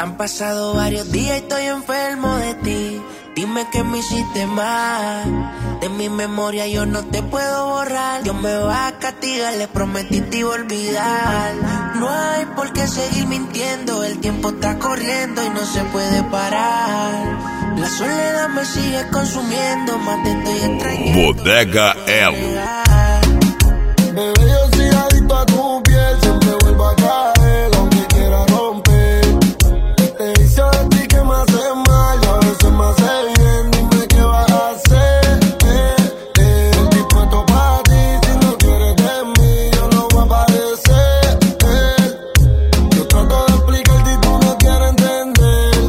Han pasado varios días y estoy enfermo de ti. Dime que me hiciste mal. De mi memoria yo no te puedo borrar. Dios me va a castigar, le prometí te iba a olvidar. No hay por qué seguir mintiendo. El tiempo está corriendo y no se puede parar. La soledad me sigue consumiendo, más te estoy extrañando. Bodega El. Bebé, yo soy adicto a tu piel, siempre vuelvo a caer, aunque quiera romper. Este vicio de ti que me hace mal, y a veces me hace bien, dime qué vas a hacer. Estoy dispuesto para ti, si no quieres de mí, yo no voy a aparecer. Yo trato de explicarte y tú no quieres entender.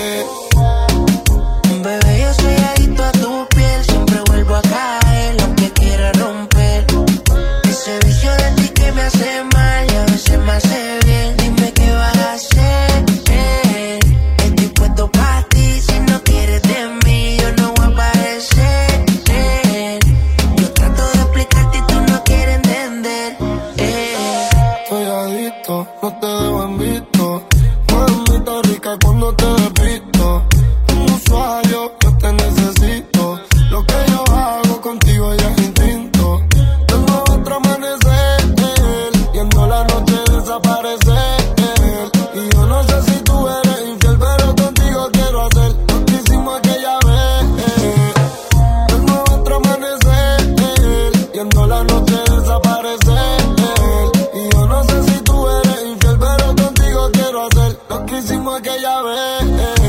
Bebé, yo soy adicto a tu piel, siempre vuelvo a caer, aunque quiera romper. Ese vicio de ti que me hace mal y a veces me hace bien. Dime qué vas a hacer. Estoy puesto para ti. Si no quieres de mí, yo no voy a aparecer. Yo trato de explicarte y tú no quieres entender. Soy adicto, no te dejo en visto. Mamita rica cuando te despisto. Un usuario, yo te necesito. Lo que yo hago contigo ya es instinto. Tengo otro amanecer, viendo la noche desaparecer. Y yo no sé si tú eres infiel, pero contigo quiero hacer lo que hicimos aquella vez. Tengo otro amanecer, viendo la noche desaparecer. Y yo no sé si tú eres infiel, pero contigo quiero hacer lo que hicimos aquella vez.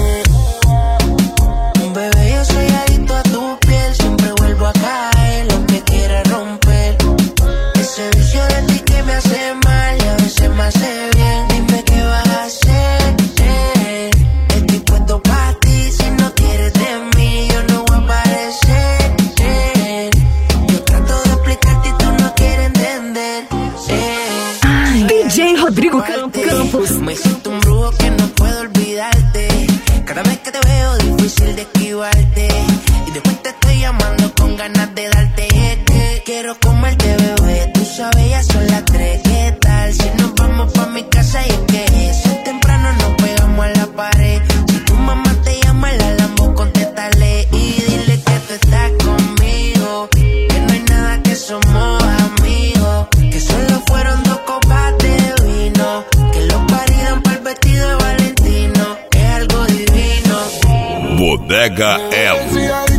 Bebé, yo soy adicto a tu piel, siempre vuelvo a caer, lo que quiera romper. Ese vicio de ti que me hace mal y a veces me hace bien. Dime qué vas a hacer. Estoy puesto para ti, si no quieres de mí, yo no voy a aparecer. Yo trato de explicarte y tú no quieres entender. DJ Rodrigo Campos. Me siento un brujo que no puedo olvidarte. Cada vez que te veo difícil de esquivarte. Y después te estoy llamando con ganas de darte. Que quiero comerte, bebé. Tú sabes, ya son las 3. ¿Qué tal si nos vamos pa' mi casa? Y es que eso es temprano, nos pegamos a la pared. Si tu mamá te llama, la Lambo, contéstale. Y dile que tú estás conmigo, que no hay nada, que somos amigos. Que solo fueron 2 copas de vino. Que los paridan para el vestido de Valentino. Es algo divino. Bodega El.